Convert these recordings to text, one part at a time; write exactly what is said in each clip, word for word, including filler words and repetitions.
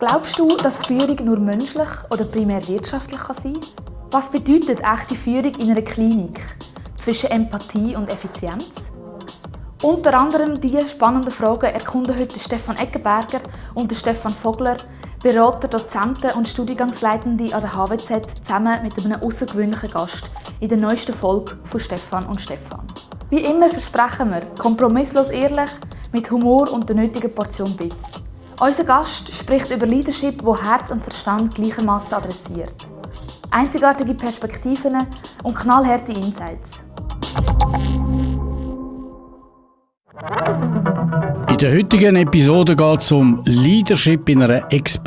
Glaubst du, dass Führung nur menschlich oder primär wirtschaftlich kann sein kann? Was bedeutet echte Führung in einer Klinik zwischen Empathie und Effizienz? Unter anderem diese spannenden Fragen erkunden heute Stefan Eggenberger und Stefan Vogler, Berater, Dozenten und Studiengangsleitende an der H W Z, zusammen mit einem außergewöhnlichen Gast in der neuesten Folge von Stefan und Stefan. Wie immer versprechen wir, kompromisslos ehrlich, mit Humor und der nötigen Portion Biss. Unser Gast spricht über Leadership, wo Herz und Verstand gleichermaßen adressiert. Einzigartige Perspektiven und knallharte Insights. In der heutigen Episode geht es um Leadership in einer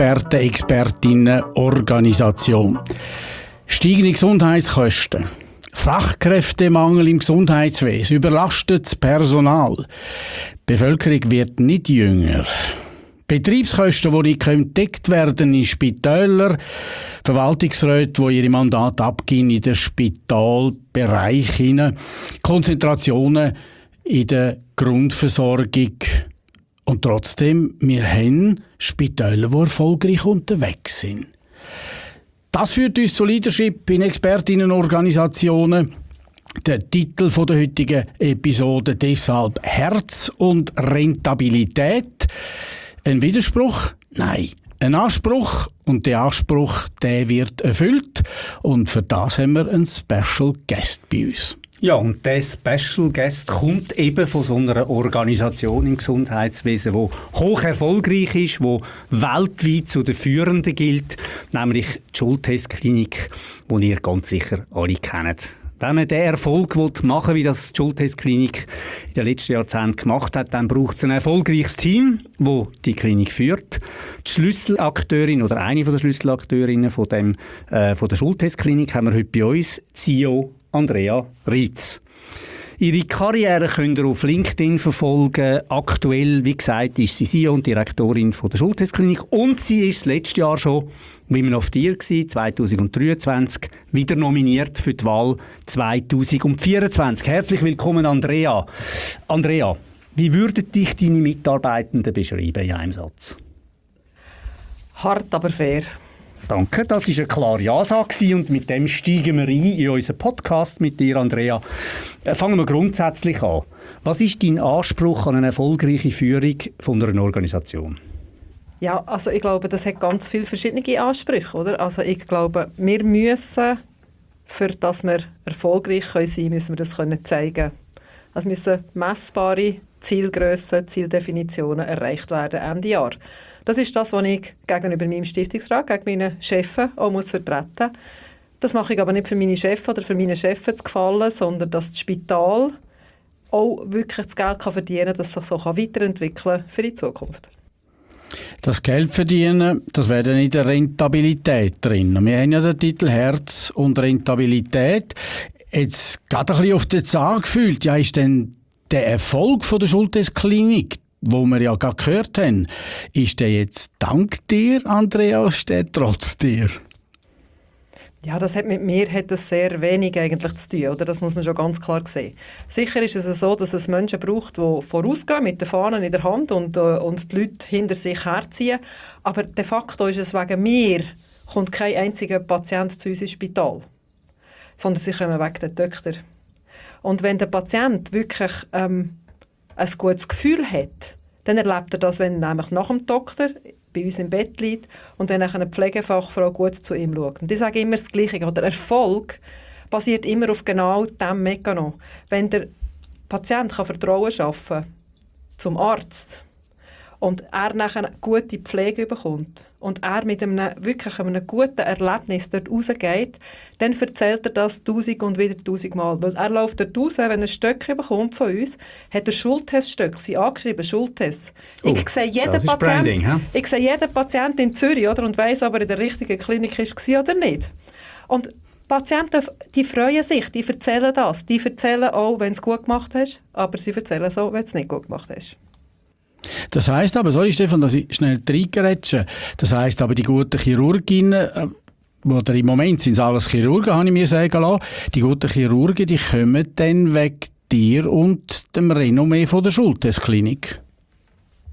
Experten-Expertinnen-Organisation. Steigende Gesundheitskosten, Fachkräftemangel im Gesundheitswesen, überlastetes Personal. Die Bevölkerung wird nicht jünger. Betriebskosten, die nicht gedeckt werden in Spitälern, Verwaltungsräte, die ihre Mandate abgeben in den Spitalbereich hinein, Konzentrationen in der Grundversorgung. Und trotzdem, wir haben Spitäler, die erfolgreich unterwegs sind. Das führt uns zu Leadership in Expertinnenorganisationen. Der Titel der heutigen Episode deshalb Herz und Rentabilität. Ein Widerspruch? Nein. Ein Anspruch, und der Anspruch, der wird erfüllt. Und für das haben wir einen Special Guest bei uns. Ja, und der Special Guest kommt eben von so einer Organisation im Gesundheitswesen, die hoch erfolgreich ist, die weltweit zu den Führenden gilt, nämlich die Schulthess-Klinik, die ihr ganz sicher alle kennt. Wenn man den Erfolg machen will, wie das die Schulthess-Klinik in den letzten Jahrzehnten gemacht hat, dann braucht es ein erfolgreiches Team, das die Klinik führt. Die Schlüsselakteurin oder eine der Schlüsselakteurinnen von, dem, äh, von der Schulthess-Klinik haben wir heute bei uns, C E O Andrea Rietz. Ihre Karriere könnt ihr auf LinkedIn verfolgen. Aktuell, wie gesagt, ist sie C E O und Direktorin von der Schulthess-Klinik und sie ist letztes Jahr schon Women of the Year gewesen, zwanzig dreiundzwanzig, wieder nominiert für die Wahl zwanzig vierundzwanzig. Herzlich willkommen, Andrea. Andrea, wie würden dich deine Mitarbeitenden beschreiben in einem Satz? Hart, aber fair. Danke, das war eine klare Ansage und mit dem steigen wir ein in unseren Podcast mit dir, Andrea. Fangen wir grundsätzlich an. Was ist dein Anspruch an eine erfolgreiche Führung von einer Organisation? Ja, also ich glaube, das hat ganz viele verschiedene Ansprüche, oder? Also ich glaube, wir müssen, für dass wir erfolgreich sein können, müssen wir das können zeigen. Es müssen messbare Zielgrössen, Zieldefinitionen erreicht werden Ende Jahr. Das ist das, was ich gegenüber meinem Stiftungsrat, gegen meine Chefs auch muss vertreten muss. Das mache ich aber nicht für meine Chefs oder für meine Chefs zu gefallen, sondern dass das Spital auch wirklich das Geld verdienen kann, dass es sich so weiterentwickeln kann für die Zukunft. Das Geld verdienen, das wäre dann in der Rentabilität drin. Wir haben ja den Titel Herz und Rentabilität. Jetzt gerade ein bisschen auf den Zahn gefühlt, ja, ist denn der Erfolg von der Schulthess-Klinik, wo wir ja gerade gehört haben, ist der jetzt dank dir, Andrea, oder ist der trotz dir? Ja, das hat mit mir hat das sehr wenig eigentlich zu tun, oder? Das muss man schon ganz klar sehen. Sicher ist es so, dass es Menschen braucht, die vorausgehen mit den Fahnen in der Hand und, äh, und die Leute hinter sich herziehen. Aber de facto ist es wegen mir, kommt kein einziger Patient zu uns ins Spital, sondern sie kommen wegen der Doktor. Und wenn der Patient wirklich ähm, ein gutes Gefühl hat, dann erlebt er das, wenn er nämlich nach dem Doktor bei uns im Bett liegt und dann eine Pflegefachfrau gut zu ihm schaut. Und ich sage immer das Gleiche. Der Erfolg basiert immer auf genau diesem Mechanismus. Wenn der Patient kann Vertrauen schaffen kann zum Arzt und er nachher eine gute Pflege bekommt und er mit einem wirklich einem guten Erlebnis dort rausgeht, dann erzählt er das tausend und wieder tausend Mal. Weil er läuft dort raus, wenn er ein Stöckchen bekommt von uns, hat er Schulthess-Stöckchen angeschrieben, Schulthess. Oh, ich sehe jeden Patient, Branding, huh? ich sehe jeden Patient in Zürich, oder, und weiss, ob er in der richtigen Klinik war oder nicht. Und Patienten, die freuen sich, die erzählen das. Die erzählen auch, wenn du es gut gemacht hast, aber sie erzählen es auch, wenn du es nicht gut gemacht hast. Das heisst aber, sorry Stefan, dass ich schnell reingerätsche, das heisst aber, die guten Chirurginnen, oder im Moment sind es alles Chirurgen, habe ich mir sagen lassen, die guten Chirurgen, die kommen dann wegen dir und dem Renommee von der Schulthess-Klinik.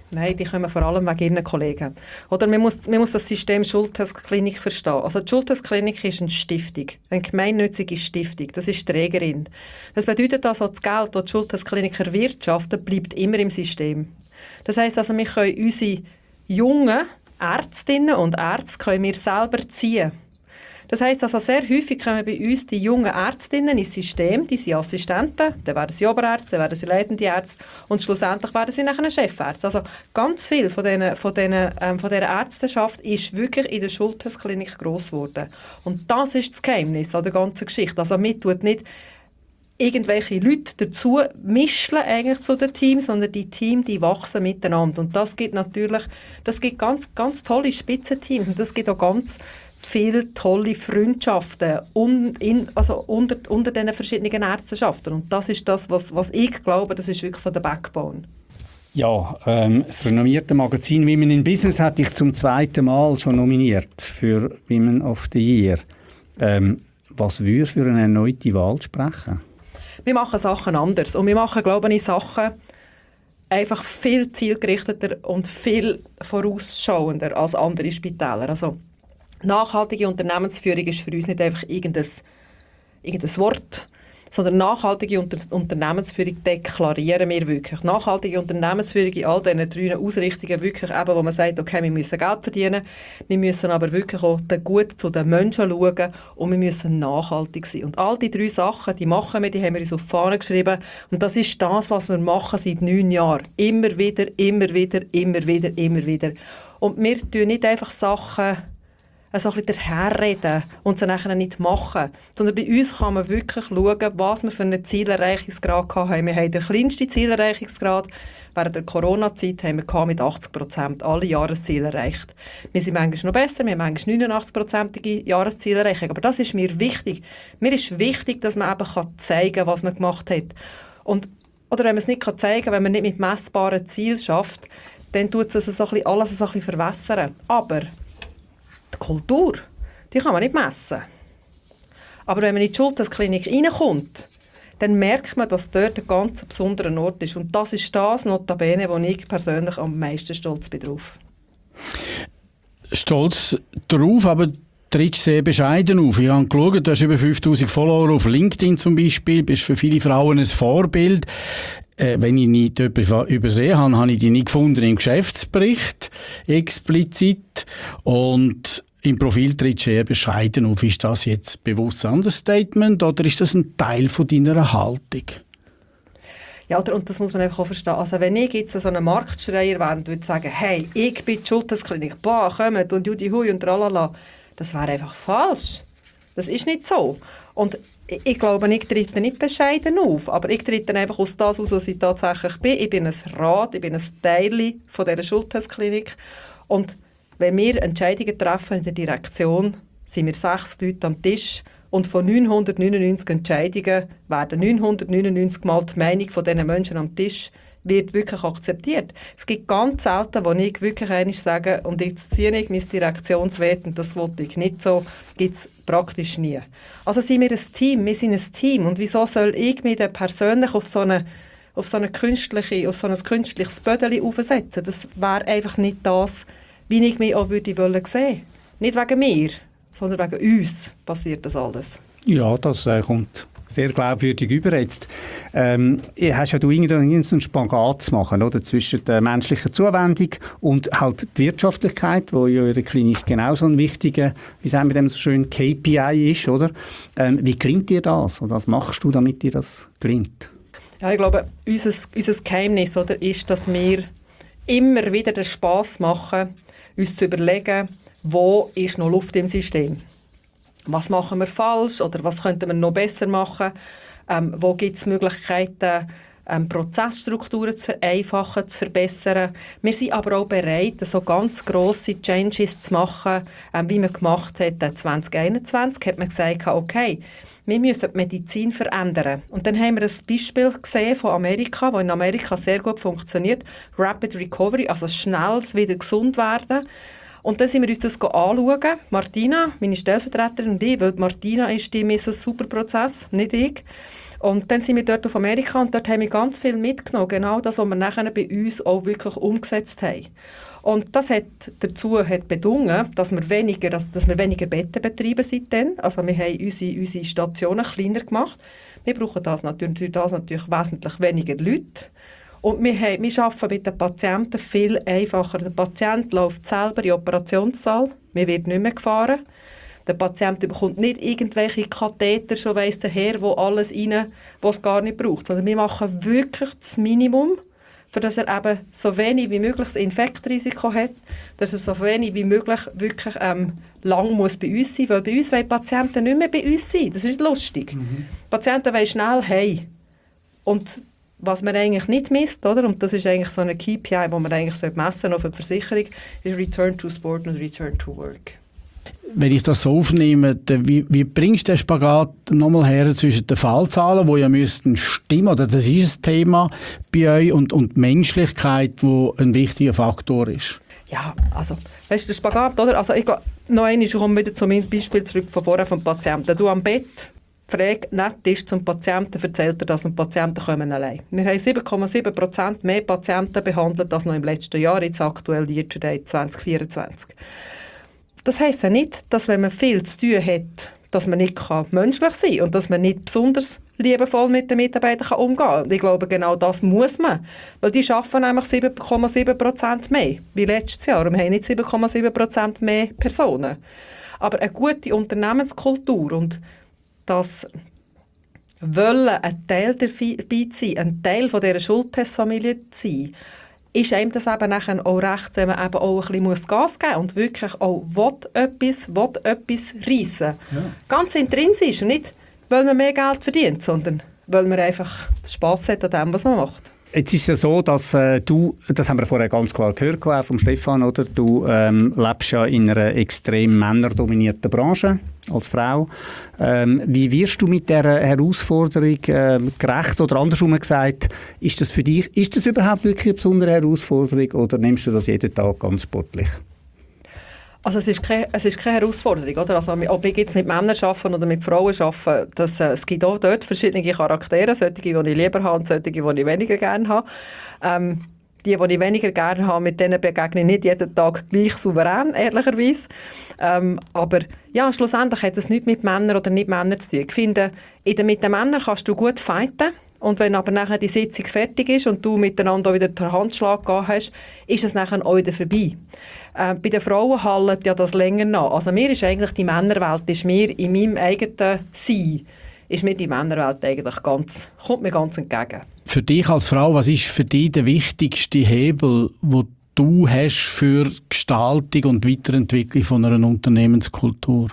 Nein, die kommen vor allem wegen ihren Kollegen. Oder man muss, man muss das System Schulthess-Klinik verstehen. Also die Schulthess-Klinik ist eine Stiftung, eine gemeinnützige Stiftung. Das ist die Trägerin. Das bedeutet also, das Geld, das die Schulthess-Klinik erwirtschaftet, bleibt immer im System. Das heisst also, wir können unsere jungen Ärztinnen und Ärzte können wir selber ziehen. Das heisst also, sehr häufig kommen bei uns die jungen Ärztinnen ins System, die sind Assistenten, dann werden sie Oberärzte, dann werden sie leitende Ärzte und schlussendlich werden sie nachher Chefärzte. Also ganz viel von, denen, von, denen, ähm, von dieser Ärzteschaft ist wirklich in der Schulthess-Klinik gross geworden. Und das ist das Geheimnis an der ganzen Geschichte. Also man tut nicht irgendwelche Leute dazu mischen eigentlich zu den Teams, sondern die Teams, die wachsen miteinander. Und das gibt natürlich, das gibt ganz, ganz tolle Spitzenteams und das gibt auch ganz viele tolle Freundschaften un, in, also unter, unter diesen verschiedenen Ärzteschaften. Und das ist das, was, was ich glaube, das ist wirklich so der Backbone. Ja, ähm, das renommierte Magazin Women in Business hat dich zum zweiten Mal schon nominiert für Women of the Year. Ähm, was würde für eine erneute Wahl sprechen? Wir machen Sachen anders und wir machen, glaube ich, Sachen einfach viel zielgerichteter und viel vorausschauender als andere Spitäler. Also nachhaltige Unternehmensführung ist für uns nicht einfach irgendein, irgendein Wort, sondern nachhaltige Unter- Unternehmensführung deklarieren wir wirklich. Nachhaltige Unternehmensführung in all diesen drei Ausrichtungen wirklich eben, wo man sagt, okay, wir müssen Geld verdienen, wir müssen aber wirklich auch gut zu den Menschen schauen und wir müssen nachhaltig sein. Und all die drei Sachen, die machen wir, die haben wir uns auf die Fahne geschrieben und das ist das, was wir machen seit neun Jahren. Immer wieder, immer wieder, immer wieder, immer wieder. Und wir tun nicht einfach Sachen so ein bisschen daherreden und sie nachher nicht machen. Sondern bei uns kann man wirklich schauen, was wir für einen Zielerreichungsgrad haben. Wir haben den kleinsten Zielerreichungsgrad. Während der Corona-Zeit haben wir mit achtzig Prozent alle Jahresziele erreicht. Wir sind manchmal noch besser, wir haben manchmal neunundachtzig-prozentige Jahresziele Aber das ist mir wichtig. Mir ist wichtig, dass man eben zeigen kann, was man gemacht hat. Und, oder wenn man es nicht zeigen kann, wenn man nicht mit messbaren Zielen schafft, dann tut es so ein bisschen, alles so ein bisschen verwässern. Aber die Kultur, die kann man nicht messen. Aber wenn man in die Schulthess-Klinik reinkommt, dann merkt man, dass dort ein ganz besonderer Ort ist. Und das ist das, notabene, wo ich persönlich am meisten stolz bin drauf. Stolz drauf, aber trittst sehr bescheiden auf. Ich habe geschaut, du hast über fünftausend Follower auf LinkedIn zum Beispiel, bist für viele Frauen ein Vorbild. Äh, wenn ich nicht etwas übersehen habe, habe ich die nicht gefunden im Geschäftsbericht, explizit. Und im Profil tritt sehr bescheiden auf. Ist das jetzt bewusst ein Understatement oder ist das ein Teil von deiner Haltung? Ja, und das muss man einfach auch verstehen. Also wenn ich jetzt so einen Marktschreier wäre und würde sagen, hey, ich bin die Schulthess-Klinik, boah, kommt und Judy Hui und tralala, das wäre einfach falsch. Das ist nicht so. Und ich glaube, ich trete nicht bescheiden auf, aber ich trete einfach aus das aus, was ich tatsächlich bin. Ich bin ein Rad, ich bin ein Teil von dieser Schulthess-Klinik. Und wenn wir Entscheidungen treffen in der Direktion, sind wir sechs Leute am Tisch und von neunhundertneunundneunzig Entscheidungen werden neunhundertneunundneunzig Mal die Meinung von diesen Menschen am Tisch wird wirklich akzeptiert. Es gibt ganz selten, wo ich wirklich einmal sage, und jetzt ziehe ich mein Direktionsveto, und das wollte ich nicht so, gibt es praktisch nie. Also sind wir ein Team, wir sind ein Team. Und wieso soll ich mich dann persönlich auf so eine, auf so eine künstliche, auf so ein künstliches Bödeli aufsetzen? Das wäre einfach nicht das, wie ich mich auch würde wollen sehen. Nicht wegen mir, sondern wegen uns passiert das alles. Ja, das äh, kommt sehr glaubwürdig über jetzt. Ähm, hast ja du irgendeinen Spagat zu machen, oder? Zwischen der menschlichen Zuwendung und halt die Wirtschaftlichkeit, wo ja in der Klinik genauso ein wichtiger, wie sagen wir dem so schön, K P I ist, oder? Ähm, wie gelingt dir das? Und was machst du, damit dir das gelingt? Ja, ich glaube, unser, unser Geheimnis, oder, ist, dass wir immer wieder den Spass machen, uns zu überlegen, wo ist noch Luft im System? Was machen wir falsch oder was könnten wir noch besser machen? Ähm, wo gibt es Möglichkeiten, ähm, Prozessstrukturen zu vereinfachen, zu verbessern? Wir sind aber auch bereit, so ganz grosse Changes zu machen, ähm, wie man gemacht hat. zwanzig einundzwanzig hat man gesagt, okay, wir müssen die Medizin verändern. Und dann haben wir ein Beispiel gesehen von Amerika, das in Amerika sehr gut funktioniert. Rapid Recovery, also schnelles wieder gesund werden. Und dann sind wir uns das anschauen. Martina, meine Stellvertreterin und ich, weil Martina ist die Misses Superprozess, nicht ich. Und dann sind wir dort auf Amerika und dort haben wir ganz viel mitgenommen. Genau das, was wir nachher bei uns auch wirklich umgesetzt haben. Und das hat dazu hat bedungen, dass wir weniger, dass, dass wir weniger Betten betreiben seitdem. Also wir haben unsere, unsere Stationen kleiner gemacht. Wir brauchen das natürlich, das natürlich wesentlich weniger Leute. Und wir, haben, wir arbeiten mit den Patienten viel einfacher. Der Patient läuft selber in den Operationssaal. Wir wird nicht mehr gefahren. Der Patient bekommt nicht irgendwelche Katheter, schon weiss der Herr, wo alles rein, was es gar nicht braucht. Sondern wir machen wirklich das Minimum, für dass er eben so wenig wie möglich das Infektrisiko hat, dass er so wenig wie möglich wirklich ähm, lang muss bei uns sein muss. Weil bei uns wollen die Patienten nicht mehr bei uns sein. Das ist nicht lustig. Mhm. Die Patienten wollen schnell heim. Und was man eigentlich nicht misst, oder? Und das ist eigentlich so eine K P I, die man eigentlich messen auf eine Versicherung, ist Return to Sport und Return to Work. Wenn ich das so aufnehme, wie, wie bringst du den Spagat nochmal her zwischen den Fallzahlen, die ja müssten stimmen, oder das ist ein Thema bei euch, und, und die Menschlichkeit, die ein wichtiger Faktor ist? Ja, also, weißt du, der Spagat, oder? Also, ich glaube, noch einmal, ich komme wieder zu meinem Beispiel zurück von vorher vom Patienten. Du am Bett, die Frage nett ist zum Patienten, erzählt er das, und die Patienten kommen allein. Wir haben sieben Komma sieben Prozent mehr Patienten behandelt als noch im letzten Jahr, jetzt aktuell Year to Date zwanzig vierundzwanzig. Das heisst ja nicht, dass wenn man viel zu tun hat, dass man nicht menschlich sein kann und dass man nicht besonders liebevoll mit den Mitarbeitern umgehen kann. Und ich glaube, genau das muss man. Weil die arbeiten nämlich sieben Komma sieben Prozent mehr wie letztes Jahr. Und wir haben nicht sieben Komma sieben Prozent mehr Personen. Aber eine gute Unternehmenskultur und das Wollen, ein Teil dabei zu sein, ein Teil von dieser Schultestfamilie zu sein, ist einem das eben nachher auch recht, wenn man eben auch ein bisschen Gas geben muss und wirklich auch will etwas, will etwas reissen. Ja. Ganz intrinsisch, nicht weil man mehr Geld verdient, sondern weil man einfach Spass hat an dem, was man macht. Jetzt ist es ja so, dass äh, du, das haben wir vorher ganz klar gehört, auch vom Stefan, oder? Du ähm, lebst ja in einer extrem männerdominierten Branche als Frau. Ähm, wie wirst du mit dieser Herausforderung äh, gerecht? Oder andersrum gesagt, ist das für dich, ist das überhaupt wirklich eine besondere Herausforderung oder nimmst du das jeden Tag ganz sportlich? Also es ist keine, es ist keine Herausforderung, oder? Also ob ich jetzt mit Männern arbeite oder mit Frauen arbeite, das, äh, es gibt auch dort verschiedene Charaktere, solche, die ich lieber habe und solche, die ich weniger gerne habe. Ähm, die, die ich weniger gerne habe, mit denen begegne ich nicht jeden Tag gleich souverän, ehrlicherweise. Ähm, aber ja, schlussendlich hat es nichts mit Männern oder nicht Männern zu tun. Ich finde, mit den Männern kannst du gut fighten. Und wenn aber nachher die Sitzung fertig ist und du miteinander wieder den Handschlag gehabt hast, ist es nachher auch wieder vorbei. Äh, bei den Frauen hallt ja das länger nach. Also mir ist eigentlich die Männerwelt, ist mir in meinem eigenen Sein, ist mir die Männerwelt eigentlich ganz, kommt mir ganz entgegen. Für dich als Frau, was ist für dich der wichtigste Hebel, wo du hast für Gestaltung und Weiterentwicklung von einer Unternehmenskultur?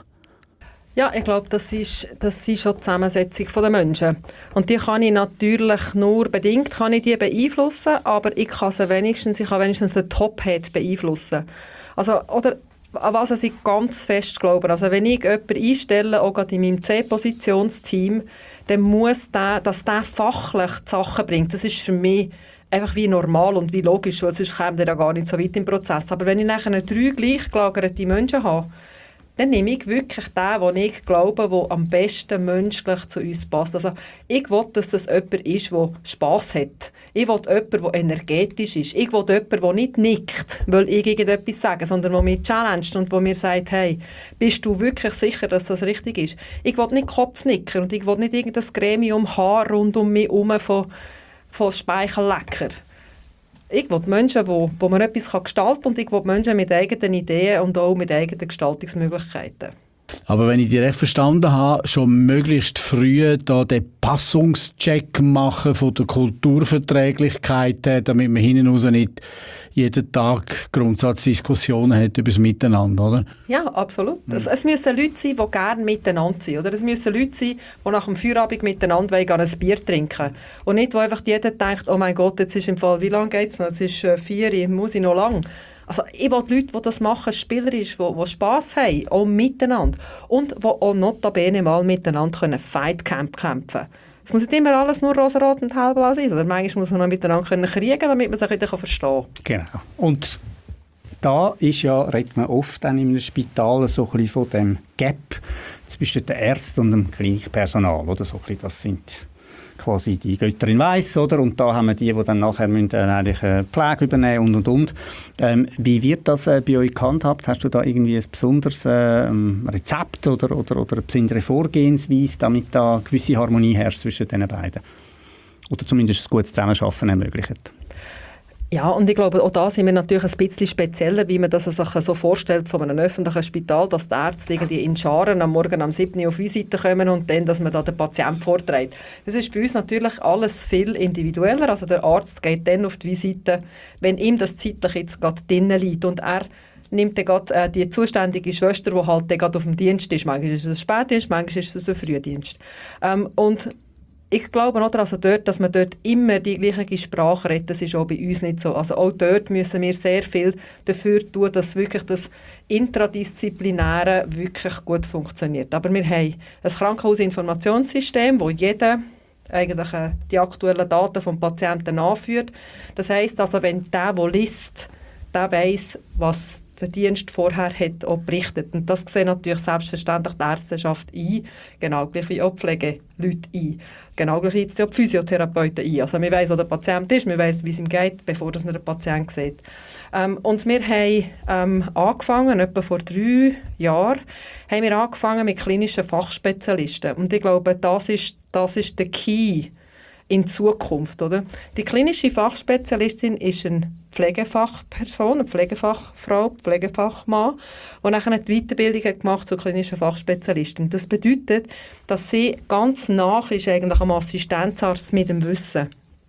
Ja, ich glaube, das ist, das ist schon die Zusammensetzung der Menschen. Und die kann ich natürlich nur bedingt kann ich die beeinflussen, aber ich kann sie wenigstens, ich kann wenigstens den Top-Head beeinflussen. Also, oder an was ich ganz fest glaube. Also wenn ich jemanden einstelle, auch gerade in meinem C-Positionsteam, dann muss der, dass der fachlich die Sachen bringt. Das ist für mich einfach wie normal und wie logisch, weil sonst käme der ja gar nicht so weit im Prozess. Aber wenn ich nachher drei gleich gelagerte Menschen habe, dann nehme ich wirklich den, den ich glaube, der am besten menschlich zu uns passt. Also ich will, dass das jemand ist, der Spass hat. Ich will jemanden, der energetisch ist. Ich will jemanden, der nicht nickt, weil ich irgendetwas sage, sondern der mich challenged und der mir sagt, hey, bist du wirklich sicher, dass das richtig ist? Ich will nicht Kopfnicker und ich will nicht irgendein Gremium Haar rund um mich herum von, von Speichellecker. Ich will Menschen, wo, wo man etwas gestalten kann, und ich will Menschen mit eigenen Ideen und auch mit eigenen Gestaltungsmöglichkeiten. Aber wenn ich dich recht verstanden habe, schon möglichst früh da den Passungscheck machen von der Kulturverträglichkeit, damit man hinten raus nicht jeden Tag Grundsatzdiskussionen hat über das Miteinander, oder? Ja, absolut. Mhm. Es, es müssen Leute sein, die gerne miteinander sind. Oder es müssen Leute sein, die nach dem Feierabend miteinander ein Bier trinken wollen. Und nicht, wo einfach jeder denkt, oh mein Gott, jetzt ist im Fall, wie lange geht es noch? Es ist äh, vier, muss ich noch lang? Also ich will Leute, die das machen, spielerisch, die, die Spass haben, auch miteinander. Und die auch notabene mal miteinander können Fightcamp kämpfen. Es muss nicht immer alles nur rosarot und hellblau sein, sondern manchmal muss man noch miteinander können kriegen, damit man sich wieder verstehen kann. Genau. Und da ist ja, redet man oft dann in einem Spital so ein bisschen von dem Gap zwischen den Ärzten und dem Klinikpersonal, oder so ein bisschen, das sind quasi die Götterin weiss, oder? Und da haben wir die, die dann nachher müssen, äh, eigentlich äh, Pflege übernehmen und und und. Ähm, wie wird das äh, bei euch gehandhabt? Hast du da irgendwie ein besonderes äh, Rezept oder, oder, oder eine besondere Vorgehensweise, damit da eine gewisse Harmonie herrscht zwischen den beiden? Oder zumindest ein gutes Zusammenarbeiten ermöglicht? Ja, und ich glaube, auch da sind wir natürlich ein bisschen spezieller, wie man das sich so vorstellt von einem öffentlichen Spital, dass die Ärzte irgendwie in Scharen am Morgen um sieben Uhr auf Visite kommen und dann, dass man da den Patienten vorträgt. Das ist bei uns natürlich alles viel individueller. Also der Arzt geht dann auf die Visite, wenn ihm das zeitlich jetzt gerade drinnen liegt und er nimmt dann gerade äh, die zuständige Schwester, die halt dann gerade auf dem Dienst ist. Manchmal ist es ein Spätdienst, manchmal ist es ein Frühdienst. Ähm, und ich glaube auch, also dort, dass man dort immer die gleiche Sprache redet, das ist auch bei uns nicht so. Also auch dort müssen wir sehr viel dafür tun, dass wirklich das Intradisziplinäre wirklich gut funktioniert. Aber wir haben ein Krankenhausinformationssystem, wo jeder eigentlich äh, die aktuellen Daten des Patienten anführt. Das heisst also, wenn der, der liest, der weiss, was der Dienst vorher hat auch berichtet. Und das sehen natürlich selbstverständlich die Ärzteschaft ein, genau gleich wie auch die Pflegeleute ein. Genau gleich jetzt auch die Physiotherapeuten ein. Also wir weiss, wo der Patient ist, wir weiss, wie es ihm geht, bevor man den Patienten sieht. Ähm, und wir haben ähm, angefangen, etwa vor drei Jahren, haben wir angefangen mit klinischen Fachspezialisten. Und ich glaube, das ist, das ist der Key in Zukunft, oder? Die klinische Fachspezialistin ist eine Pflegefachperson, eine Pflegefachfrau, Pflegefachmann, die nachher die Weiterbildung hat gemacht zur klinischen Fachspezialistin. Das bedeutet, dass sie ganz nah ist eigentlich am Assistenzarzt mit dem Wissen.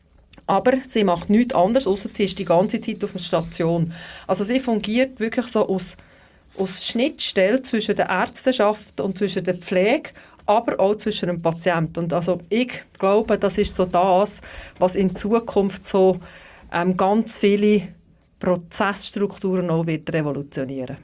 Aber sie macht nichts anderes, außer sie ist die ganze Zeit auf der Station. Also sie fungiert wirklich so aus, aus Schnittstelle zwischen der Ärzteschaft und zwischen der Pflege, aber auch zwischen dem Patienten. Und also ich glaube, das ist so das, was in Zukunft so ähm, ganz viele Prozessstrukturen auch wird revolutionieren.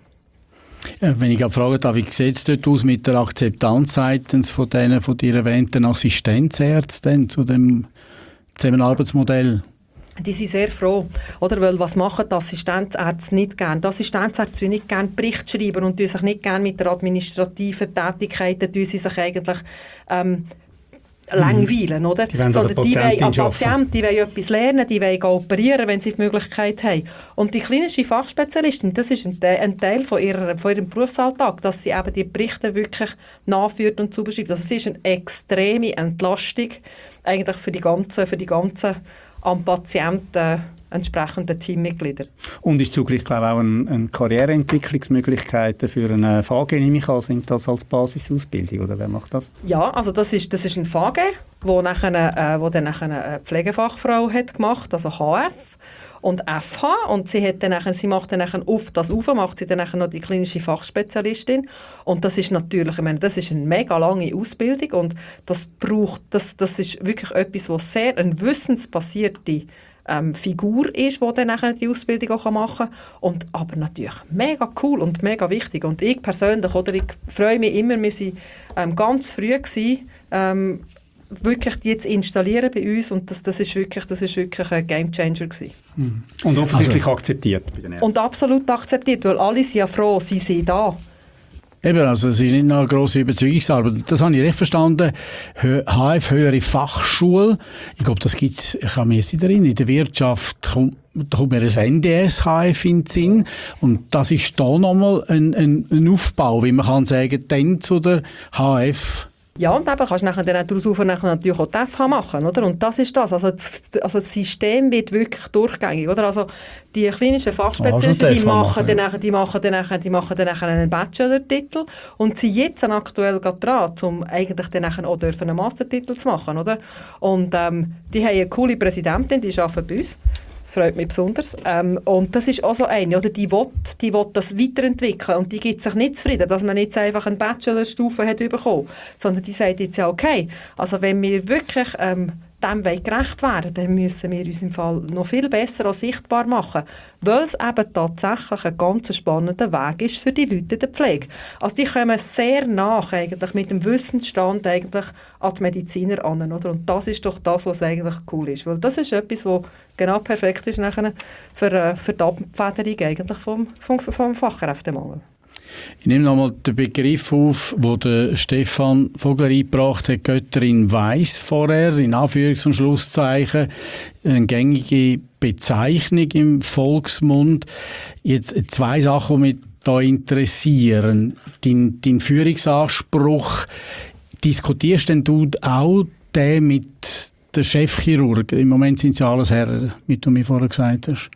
Ja, wenn ich frage darf, wie sieht es dort aus mit der Akzeptanz seitens von denen von dir erwähnten Assistenzärzten zu dem Zusammenarbeitsmodell? Die sind sehr froh, oder? Weil was machen die Assistenzärzte nicht gerne? Die Assistenzärzte nicht gerne Bericht schreiben und sich nicht gerne mit der administrativen Tätigkeiten sie sich eigentlich ähm, langweilen, oder? Die wollen Sondern die wollen am arbeiten. Patienten, die wollen etwas lernen, die wollen operieren, wenn sie die Möglichkeit haben. Und die klinische Fachspezialistin, das ist ein Teil von, ihrer, von ihrem Berufsalltag, dass sie eben die Berichte wirklich nachführt und zubeschreibt. Also es ist eine extreme Entlastung eigentlich für die ganzen, für die ganzen am Patienten entsprechenden Teammitglieder. Und ist zugleich, glaube ich, auch eine, eine Karriereentwicklungsmöglichkeit für eine V G, nehme ich an, sind das als Basisausbildung, oder wer macht das? Ja, also das ist, das ist ein V G, wo, nachher, äh, wo dann nachher eine Pflegefachfrau hat gemacht, also H F und F H, und sie, hat dann nachher, sie macht dann nachher auf das auf, macht sie dann nachher noch die klinische Fachspezialistin, und das ist natürlich, ich meine, das ist eine mega lange Ausbildung, und das braucht, das, das ist wirklich etwas, was sehr eine wissensbasierte ähm, Figur ist, die dann nachher die Ausbildung auch machen kann, und aber natürlich mega cool und mega wichtig, und ich persönlich, oder, ich freue mich immer, wir waren ähm, ganz früh gewesen, ähm, wirklich die zu installieren bei uns, und das, das ist wirklich, das ist wirklich ein Gamechanger gewesen. Mhm. Und offensichtlich also, akzeptiert bei den Ärzten. Und absolut akzeptiert, weil alle sind ja froh, sie sind da. Eben, also es ist nicht noch eine grosse Überzeugungsarbeit. Das habe ich recht verstanden. H F, Höhere Fachschule. Ich glaube, das gibt es, ich kann mich jetzt nicht erinnern, in der Wirtschaft kommt, da kommt mir ein N D S H F in den Sinn. Und das ist da nochmal ein, ein, ein Aufbau, wie man kann sagen, dann zu der H F. Ja, und eben kannst du nachher dann daraus natürlich auch die F H machen, oder? Und das ist das. Also das, also das System wird wirklich durchgängig, oder? Also die klinischen Fachspezialisten, oh, die, machen dann nachher, die machen dann nachher, die machen dann nachher einen Bachelor-Titel und sind jetzt aktuell gerade dran, um eigentlich dann nachher auch einen Mastertitel zu machen, oder? Und ähm, die haben eine coole Präsidentin, die arbeitet bei uns. Das freut mich besonders. Ähm, und das ist auch so eine, oder? Die will, die will das weiterentwickeln, und die gibt sich nicht zufrieden, dass man jetzt einfach eine Bachelorstufe hat bekommen, sondern die sagt jetzt ja, okay, also wenn wir wirklich ähm, dem gerecht werden, dann müssen wir uns im Fall noch viel besser auch sichtbar machen, weil es eben tatsächlich ein ganz spannender Weg ist für die Leute in der Pflege. Also die kommen sehr nach eigentlich mit dem Wissensstand eigentlich an die Mediziner an, oder? Und das ist doch das, was eigentlich cool ist, weil das ist etwas, was genau perfekt ist nachher für, für die Abfederung eigentlich vom, vom, vom Fachkräftemangel. Ich nehme nochmal den Begriff auf, den der Stefan Vogler eingebracht hat, Götterin Weiss vorher, in Anführungs- und Schlusszeichen, eine gängige Bezeichnung im Volksmund. Jetzt zwei Sachen, die mich da interessieren. Dein, dein Führungsanspruch, diskutierst denn du auch den mit den Chefchirurgen? Im Moment sind es ja alles Herren, wie du mir vorher gesagt hast.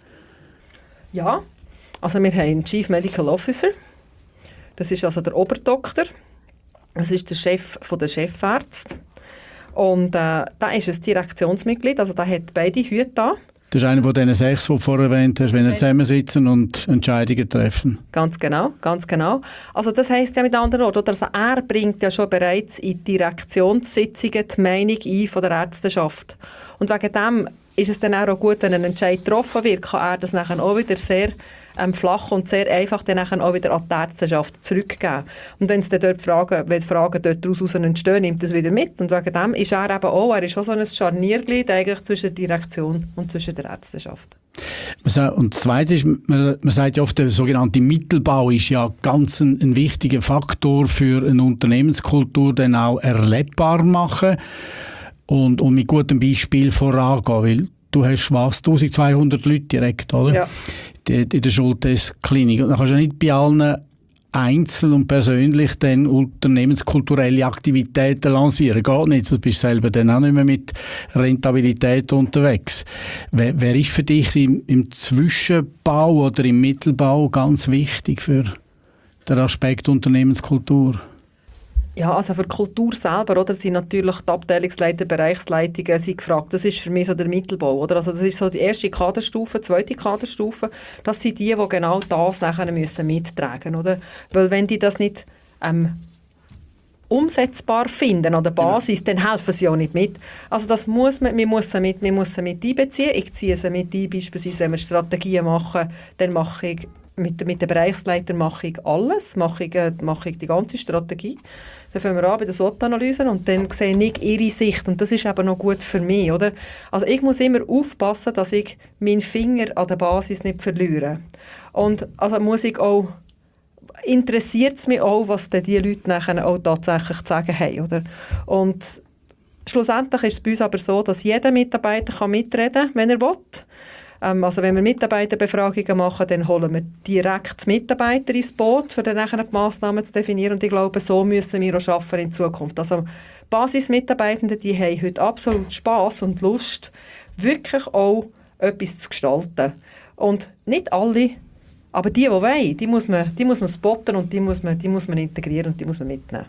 Ja, also wir haben einen Chief Medical Officer. Das ist also der Oberdoktor. Das ist der Chef der Chefärzte. Und äh, da ist ein Direktionsmitglied, also der hat beide Hüte an. Das ist einer von diesen sechs, die du vorher erwähnt hast, wenn sie zusammensitzen und Entscheidungen treffen. Ganz genau, ganz genau. Also das heisst ja mit anderen Worten, also er bringt ja schon bereits in Direktionssitzungen die Meinung ein von der Ärzteschaft. Und wegen dem ist es dann auch gut, wenn ein Entscheid getroffen wird, kann er das nachher auch wieder sehr ähm, flach und sehr einfach dann nachher auch wieder an die Ärzteschaft zurückgeben. Und wenn es dann dort Fragen, wenn Fragen dort daraus entstehen, nimmt das wieder mit. Und wegen dem ist er eben auch, er ist auch so ein Scharnierglied eigentlich zwischen der Direktion und zwischen der Ärzteschaft. Und das Zweite ist, man, man sagt ja oft, der sogenannte Mittelbau ist ja ganz ein, ein wichtiger Faktor für eine Unternehmenskultur, dann auch erlebbar machen und, und mit gutem Beispiel vorangehen, weil du hast was, zwölfhundert Leute direkt, oder? Ja. In der Schulthess-Klinik. Und dann kannst du nicht bei allen einzeln und persönlich dann unternehmenskulturelle Aktivitäten lancieren. Geht nicht, du bist selber dann auch nicht mehr mit Rentabilität unterwegs. Wer, wer ist für dich im, im Zwischenbau oder im Mittelbau ganz wichtig für den Aspekt Unternehmenskultur? Ja, also für die Kultur selber, oder, sind natürlich die Abteilungsleiter, Bereichsleitungen sind gefragt. Das ist für mich so der Mittelbau, oder? Also das ist so die erste Kaderstufe, die zweite Kaderstufe. Das sind die, die genau das nachher müssen mittragen, oder? Weil wenn die das nicht ähm, umsetzbar finden an der Basis, dann helfen sie auch nicht mit. Also das muss man, wir müssen mit, wir müssen mit einbeziehen. Ich ziehe sie mit ein, beispielsweise wenn wir Strategien machen, dann mache ich mit, mit den Bereichsleitern mache ich alles, mache ich, mache ich die ganze Strategie. Dann fangen wir an bei der SWOT-Analyse und dann sehe ich ihre Sicht und das ist eben noch gut für mich, oder? Also ich muss immer aufpassen, dass ich meinen Finger an der Basis nicht verliere. Und also muss ich auch, interessiert es mich auch, was denn die Leute nachher auch tatsächlich zu sagen haben, oder? Und schlussendlich ist es bei uns aber so, dass jeder Mitarbeiter kann mitreden kann, wenn er will. Also wenn wir Mitarbeiterbefragungen machen, dann holen wir direkt Mitarbeiter ins Boot, um dann nachher die Massnahmen zu definieren. Und ich glaube, so müssen wir auch arbeiten in Zukunft. Also Basismitarbeitende, die haben heute absolut Spass und Lust, wirklich auch etwas zu gestalten. Und nicht alle, aber die, die wollen, die muss man, die muss man spotten und die muss man, die muss man integrieren und die muss man mitnehmen.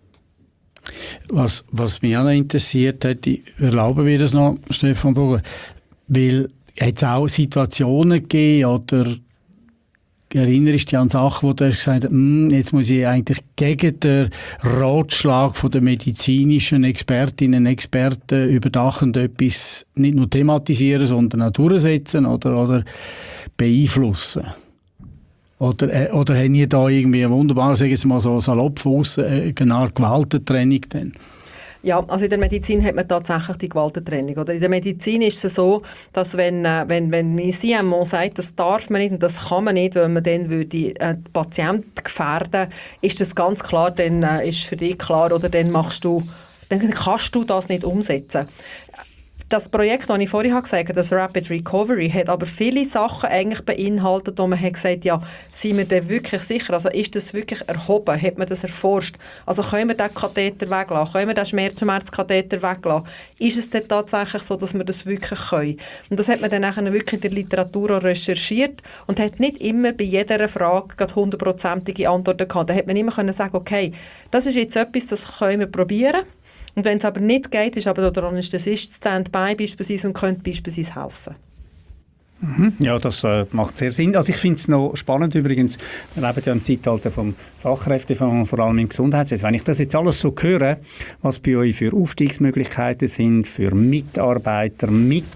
Was, was mich auch noch interessiert hat, ich erlaube mir das noch, Stefan Vogler, weil hat es auch Situationen gegeben oder erinnerst du dich an Sachen, wo du hast gesagt hast, jetzt muss ich eigentlich gegen den Ratschlag von der medizinischen Expertinnen und Experten überdachend etwas nicht nur thematisieren, sondern auch durchsetzen oder, oder beeinflussen? Oder, äh, oder haben ihr da irgendwie ein wunderbares, sagen wir mal so salopp von aussen, äh, eine Gewaltentrennung denn? Ja, also in der Medizin hat man tatsächlich die Gewaltentrennung. Oder in der Medizin ist es so, dass wenn, äh, wenn, wenn mein C M O sagt, das darf man nicht und das kann man nicht, wenn man dann würde, äh, den Patienten gefährden, ist das ganz klar, dann äh, ist für dich klar, oder dann machst du, dann kannst du das nicht umsetzen. Das Projekt, das ich vorhin gesagt habe, das Rapid Recovery, hat aber viele Sachen eigentlich beinhaltet, wo man hat gesagt, ja, sind wir denn wirklich sicher? Also ist das wirklich erhoben? Hat man das erforscht? Also können wir den Katheter weglassen? Können wir den Schmerzschmerzkatheter weglassen? Ist es denn tatsächlich so, dass wir das wirklich können? Und das hat man dann nachher wirklich in der Literatur auch recherchiert und hat nicht immer bei jeder Frage hundertprozentige Antworten gehabt. Da hat man immer können sagen, okay, das ist jetzt etwas, das können wir probieren. Und wenn es aber nicht geht, ist aber der Anästhesist Standby beispielsweise und könnte beispielsweise helfen. Ja, das äh, macht sehr Sinn. Also ich finde es noch spannend übrigens, wir leben ja im Zeitalter vom Fachkräftemangel, vor allem im Gesundheitswesen. Wenn ich das jetzt alles so höre, was bei euch für Aufstiegsmöglichkeiten sind, für Mitarbeiter,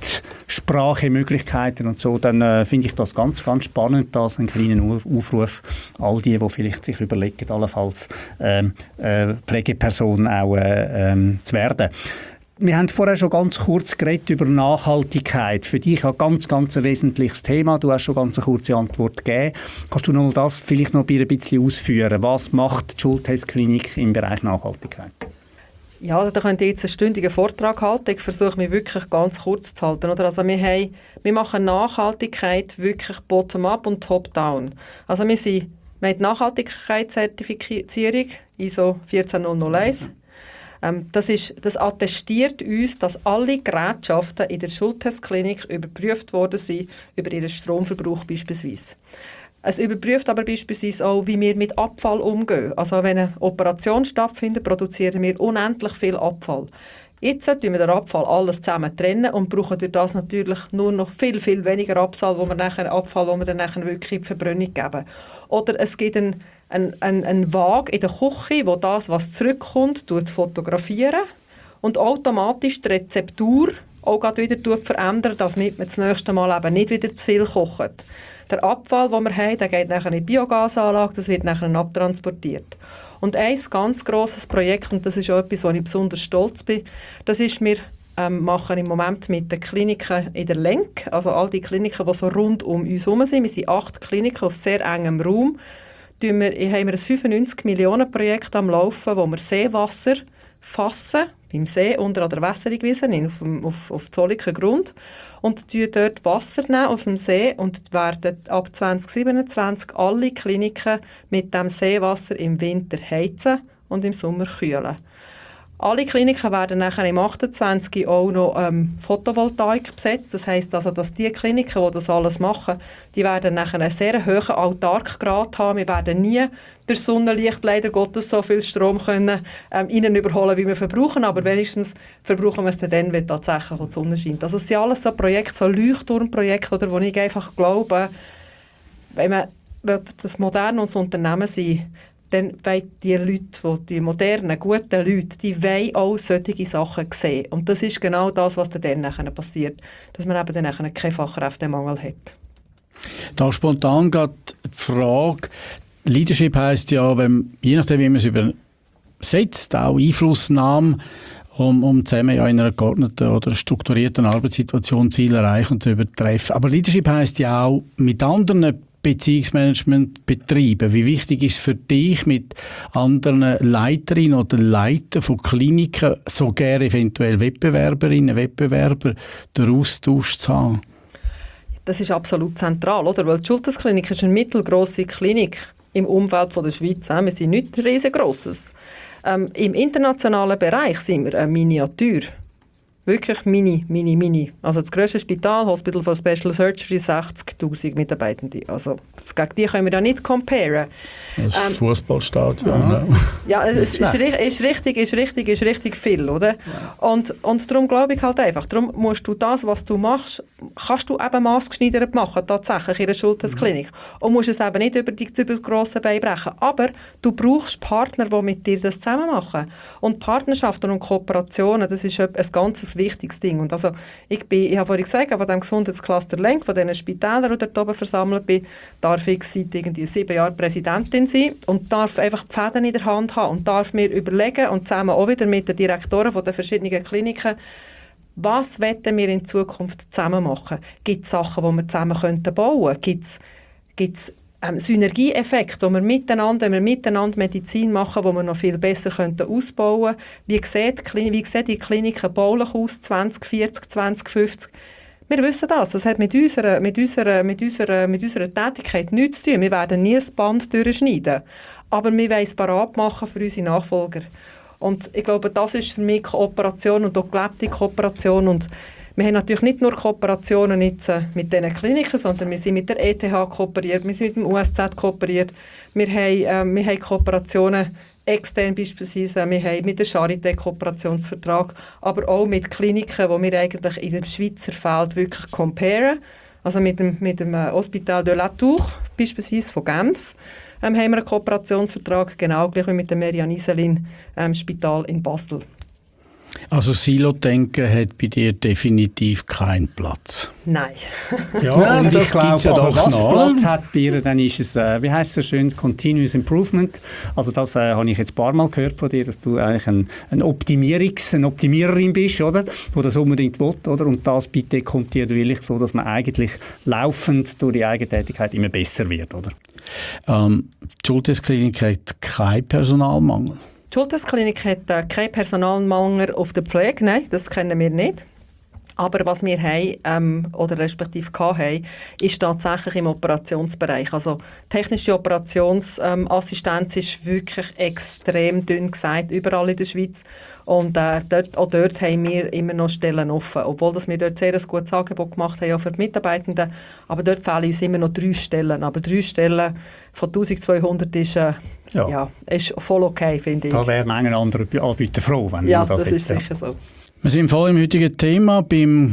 Mitsprachemöglichkeiten und so, dann äh, finde ich das ganz, ganz spannend, das einen kleinen Aufruf, all die, die vielleicht sich überlegen, allenfalls ähm, äh, Pflegeperson auch äh, ähm, zu werden. Wir haben vorher schon ganz kurz geredet über Nachhaltigkeit. Für dich ein ganz, ganz ein wesentliches Thema. Du hast schon ganz eine kurze Antwort gegeben. Kannst du noch das vielleicht noch ein bisschen ausführen? Was macht die Schulthess-Klinik im Bereich Nachhaltigkeit? Ja, da könnt ihr jetzt einen stündigen Vortrag halten. Ich versuche mich wirklich ganz kurz zu halten. Oder? Also wir, haben, wir machen Nachhaltigkeit wirklich bottom-up und top-down. Also wir, sind, wir haben die Nachhaltigkeitszertifizierung I S O vierzehn null null eins. Ähm, das, ist, das attestiert uns, dass alle Gerätschaften in der Schulthess-Klinik überprüft worden sind, über ihren Stromverbrauch beispielsweise. Es überprüft aber beispielsweise auch, wie wir mit Abfall umgehen. Also wenn eine Operation stattfindet, produzieren wir unendlich viel Abfall. Jetzt trennen wir den Abfall alles zusammen trennen und brauchen durch das natürlich nur noch viel, viel weniger Abfall, wo wir nachher, Abfall, wo wir dann nachher wirklich in die Verbrennung geben. Oder es gibt einen ein, ein, ein Waage in der Küche, wo das, was zurückkommt, fotografieren und automatisch die Rezeptur auch wieder verändern, damit man das nächste Mal eben nicht wieder zu viel kocht. Der Abfall, den wir haben, der geht nachher in die Biogasanlage, das wird nachher abtransportiert. Und ein ganz grosses Projekt, und das ist auch etwas, wo ich besonders stolz bin, das ist, wir ähm, machen im Moment mit den Kliniken in der Lenk, also all die Kliniken, die so rund um uns herum sind, wir sind acht Kliniken auf sehr engem Raum, wir, haben wir ein fünfundneunzig Millionen Projekt am Laufen, wo wir Seewasser fassen, beim See unter an der Wässerungswiese auf, auf, auf Zolliken Grund und dort Wasser nehmen aus dem See und werden ab zwanzig siebenundzwanzig alle Kliniken mit dem Seewasser im Winter heizen und im Sommer kühlen. Alle Kliniken werden nachher im achtundzwanzig auch noch ähm, Photovoltaik besetzt. Das heisst also, dass die Kliniken, die das alles machen, die werden nachher einen sehr hohen Autarkgrad haben. Wir werden nie durch Sonnenlicht leider Gottes so viel Strom können ähm, innen überholen, wie wir verbrauchen, aber wenigstens verbrauchen wir es dann, wenn tatsächlich die Sonne scheint. Also es sind alles so Projekte, so Leuchtturmprojekte, oder, wo ich einfach glaube, wenn man das moderne Unternehmen sein, dann wollen die Leute, die modernen, guten Leute, die wollen auch solche Sachen sehen. Und das ist genau das, was dann nachher passiert, dass man eben dann nachher keinen Fachkräftemangel hat. Da spontan geht die Frage, Leadership heisst ja, wenn, je nachdem wie man es übersetzt, auch Einflussnahme, um, um zusammen ja in einer geordneten oder strukturierten Arbeitssituation Ziele erreichen und zu übertreffen. Aber Leadership heisst ja auch mit anderen Beziehungsmanagement betreiben. Wie wichtig ist es für dich, mit anderen Leiterinnen oder Leitern von Kliniken, sogar eventuell Wettbewerberinnen, Wettbewerber, den Austausch zu haben? Das ist absolut zentral, oder? Weil die Schulthess-Klinik ist eine mittelgrosse Klinik im Umfeld von der Schweiz. Wir sind nicht riesengrosses. Ähm, Im internationalen Bereich sind wir eine Miniatur. Wirklich mini, mini, mini. Also das grösste Spital, Hospital for Special Surgery, sechzigtausend Mitarbeitende. Also gegen die können wir da nicht comparen. Das ähm, Fußballstadion. Ja, ja es ist, ist, ist, richtig, ist, richtig, ist richtig viel, oder? Ja. Und, und darum glaube ich halt einfach, darum musst du das, was du machst, kannst du eben maßgeschneidert machen, tatsächlich in der Schulthess-Klinik. Mhm. Und musst es eben nicht über die, über die grossen Beine brechen. Aber du brauchst Partner, die mit dir das zusammen machen. Und Partnerschaften und Kooperationen, das ist ein ganz wichtiges Ding. Und also, ich, bin, ich habe vorhin gesagt, von dem Gesundheitscluster Lenk, von diesen Spitälern, die dort oben versammelt bin, darf ich seit irgendwie sieben Jahren Präsidentin sein und darf einfach die Fäden in der Hand haben und darf mir überlegen und zusammen auch wieder mit den Direktoren von den verschiedenen Kliniken, was wollen wir in Zukunft zusammen machen? Gibt es Sachen, die wir zusammen bauen könnten? Gibt es ähm, Synergieeffekte, wo wir miteinander, wenn wir miteinander Medizin machen, wo wir noch viel besser könnten ausbauen könnten? Wie sieht, wie sieht die Kliniken baulich aus, zwanzig vierzig, zwanzig fünfzig? Wir wissen das. Das hat mit unserer, mit, unserer, mit, unserer, mit unserer Tätigkeit nichts zu tun. Wir werden nie ein Band durchschneiden. Aber wir wollen es parat machen für unsere Nachfolger. Und ich glaube, das ist für mich Kooperation und auch gelebte Kooperation. Und wir haben natürlich nicht nur Kooperationen jetzt mit diesen Kliniken, sondern wir sind mit der E T H kooperiert, wir sind mit dem U S Z kooperiert, wir haben, äh, wir haben Kooperationen extern beispielsweise, wir haben mit der Charité Kooperationsvertrag, aber auch mit Kliniken, die wir eigentlich in dem Schweizer Feld wirklich comparen. Also mit dem, mit dem Hôpital de la Tour, beispielsweise von Genf, ähm, haben wir einen Kooperationsvertrag, genau gleich wie mit dem Merian Iselin ähm, Spital in Basel. Also Silo-Denken hat bei dir definitiv keinen Platz. Nein. Ja, ja, und das ich glaube, ja aber doch was noch. Platz hat bei ihr, dann ist es, äh, wie heisst es so schön, Continuous Improvement. Also das äh, habe ich jetzt ein paar Mal gehört von dir, dass du eigentlich ein, ein Optimierungs-, eine Optimiererin bist, oder? Wo das unbedingt will, oder? Und das bitte kommt dir wirklich so, dass man eigentlich laufend durch die Eigentätigkeit immer besser wird, oder? Ähm, die Schulthess-Klinik hat keinen Personalmangel. Die Schulthess-Klinik hat äh, keinen Personalmangel auf der Pflege, nein, das kennen wir nicht. Aber was wir haben, ähm, oder respektive haben, ist tatsächlich im Operationsbereich. Also technische Operationsassistenz ähm, ist wirklich extrem dünn gesät, überall in der Schweiz. Und äh, dort, auch dort haben wir immer noch Stellen offen. Obwohl dass wir dort sehr ein gutes Angebot gemacht haben, auch für die Mitarbeitenden. Aber dort fehlen uns immer noch drei Stellen. Aber drei Stellen von eintausendzweihundert ist, äh, ja. Ja, ist voll okay, finde ich. Da wäre manche andere Anbieter froh, wenn ja, man das das hätte. ist sicher so. Wir sind voll im heutigen Thema, beim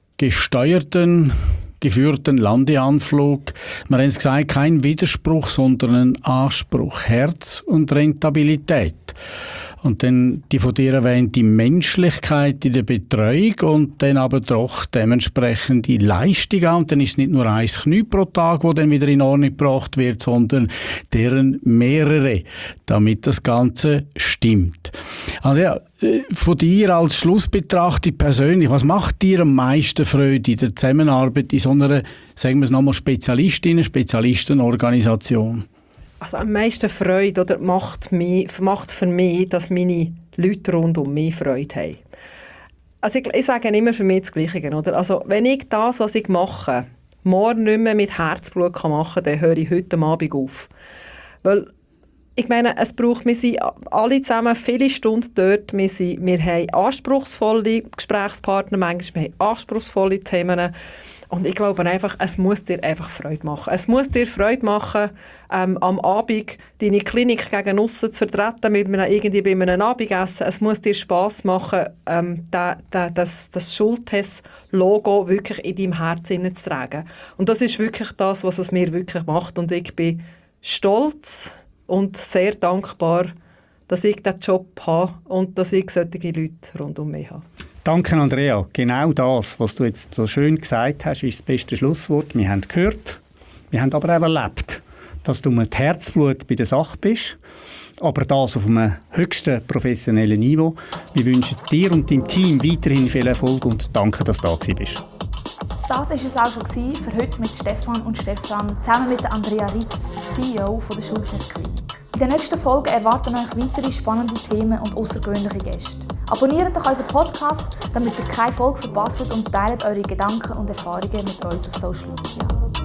gesteuerten, geführten Landeanflug. Wir haben es gesagt, kein Widerspruch, sondern ein Anspruch, Herz und Rentabilität. Und dann die von dir erwähnte Menschlichkeit in der Betreuung und dann aber doch dementsprechend die Leistung an. Und dann ist es nicht nur ein Knie pro Tag, wo dann wieder in Ordnung gebracht wird, sondern deren mehrere, damit das Ganze stimmt. Also ja, von dir als Schlussbetrachtung persönlich, was macht dir am meisten Freude in der Zusammenarbeit in so einer, sagen wir es nochmal, Spezialistinnen-, Spezialistenorganisation? Also am meisten Freude oder macht, mich, macht für mich, dass meine Leute rund um mich Freude haben. Also ich, ich sage immer für mich das Gleiche. Oder? Also wenn ich das, was ich mache, morgen nicht mehr mit Herzblut machen kann, dann höre ich heute Abend auf. Weil ich meine, es braucht, wir sind alle zusammen viele Stunden dort, wir, sind, wir haben anspruchsvolle Gesprächspartner, manchmal wir haben anspruchsvolle Themen. Und ich glaube einfach, es muss dir einfach Freude machen. Es muss dir Freude machen, ähm, am Abend deine Klinik gegen aussen zu vertreten, mit einem, irgendwie bei einem Abendessen. Es muss dir Spass machen, ähm, da, da, das, das Schulthess-Logo wirklich in deinem Herzen zu tragen. Und das ist wirklich das, was es mir wirklich macht. Und ich bin stolz und sehr dankbar, dass ich diesen Job habe und dass ich solche Leute rund um mich habe. Danke, Andrea. Genau das, was du jetzt so schön gesagt hast, ist das beste Schlusswort. Wir haben gehört, wir haben aber auch erlebt, dass du mit Herzblut bei der Sache bist, aber das auf einem höchsten professionellen Niveau. Wir wünschen dir und deinem Team weiterhin viel Erfolg und danke, dass du da bist. Das war es auch schon für heute mit Stefan und Stefan, zusammen mit Andrea Ritz, C E O von der Schulthess-Klinik. In der nächsten Folge erwarten euch weitere spannende Themen und außergewöhnliche Gäste. Abonniert doch unseren Podcast, damit ihr keine Folge verpasst und teilt eure Gedanken und Erfahrungen mit uns auf Social Media.